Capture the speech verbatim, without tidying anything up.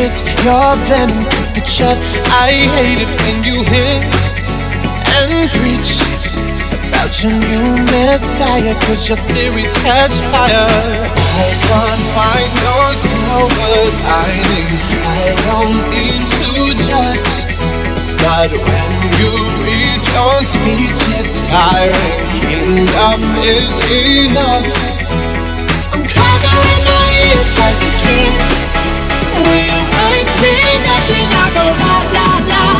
secrets, your venom, keep it shut. I hate it when you hiss and preach about your new messiah, cause your theories catch fire. I can't find your silver lining, I don't mean to judge, but when you read your speech it's tiring. Enough is enough. I'm covering my ears like a king. Will you wait me nothing? I go blah blah blah.